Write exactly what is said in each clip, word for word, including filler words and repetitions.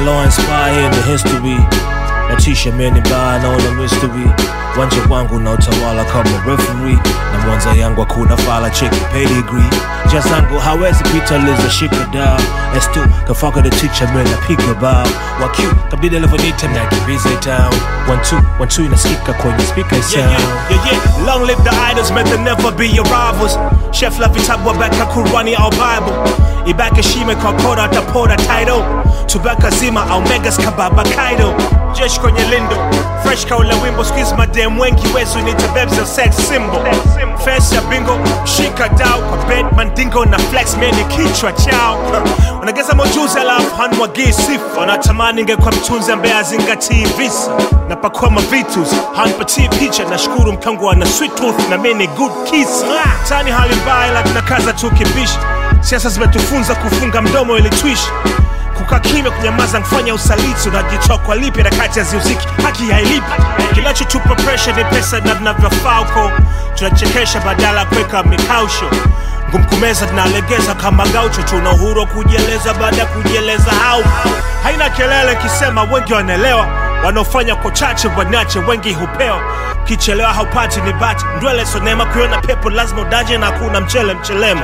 law inspire in the history. Natisha meni mbaya naona mystery. Wanja wangu na utawala kama referee. Na mwanza yangu hakuna fala cheki pedigree. Jazangu hawezi pita liza shika down. S two kafaka the teacher meni piga bao. Wa Q kabdida levanita na kibiza town. One two, one two inasikika kwenye speaker sound. Yeah, yeah, yeah, yeah. Long live the idols, may they never be your rivals. Chef la vitabu wabeka Kurani au Bible. Ibaka shime kwa koda tapora title. Tubaka zima au megas kababa kaido. Jesh kwenye lindo, fresh kaula wimbo. Squeeze madem wengi wezu nita babes a sex symbol. Face ya bingo, shika dao kwa bed mandingo na flex meni kichwa chao. Wanageza mojuzi alafu hanwagi sifa. Wanatamani nge kwa mtunzi ambaye azingatii visa. Napakua mavitus, hanpatii picha. Nashukuru mkangu wana sweet tooth na meni good kiss. Tani hali mbaya like nakaza tukibisha. Siasa zimetufunza kufunga mdomo ili tuishi. Kuka kimya kunyamaza kufanya usaliti. Unajitoa kwa lipi na kati ya ziuziki haki hailipi. Kinachotupa pressure ni pesa na vinavyofaa uko. Tunachekesha badala kweka mikausho. Ngumkumeza tunalegeza kama gaucho. Tuna uhuru kujieleza baada kujieleza hau. Haina kelele kisema wengi wanaelewa. Wanaofanya kwa chache wanache wengi hupewa. Kichelewa haupati ni bati. Ndwele sonema kuiona pepo lazima udaje na kuna mchele mchelemo.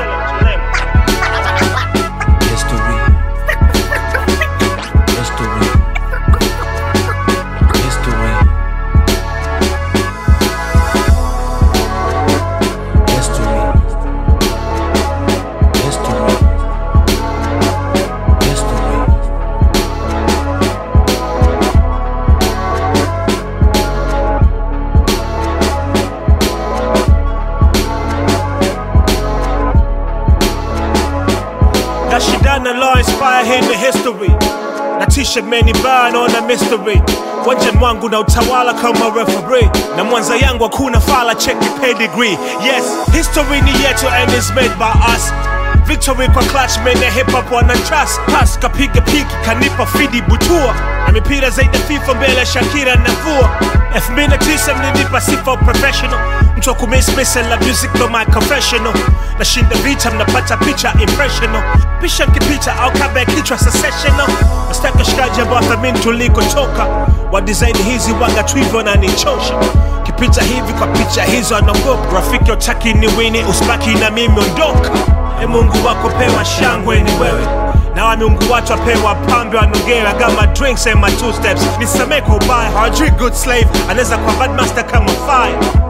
Shidana law inspire in the history. Natisha meni burn on a mystery. Wanja mwangu na utawala kama referee. Na mwanza yangu hakuna fala check pedigree. Yes, history ni yetu and is made by us. Victory kwa clutch mene hip hop wana trust. Pass kapiga piki kanipa fidi butua. Na mipira zaidi FIFA mbele Shakira na vua. elfu mbili na tisa mninipa sifa professional. Mtu wa kumismisa la music no my confessional. Nashinda vita mnapata picha impressional. Pisha nkipita au kabe kichwa secessional. Nastaka shikaji ambao thamini tuliko toka. Wa design hizi waga tuivo na nichosha. Kipita hivi kwa picha hizo anagopa. Rafiki utaki ni wini usbaki na mimi ondoka. E Mungu wako pewa shangwe ni wewe. Na wa miungu watu wapewa pambe wanongera. Gama drinks and my two steps. Nisamee kwa ubaya hawajui good slave. Aneza kwa bad master kama fire.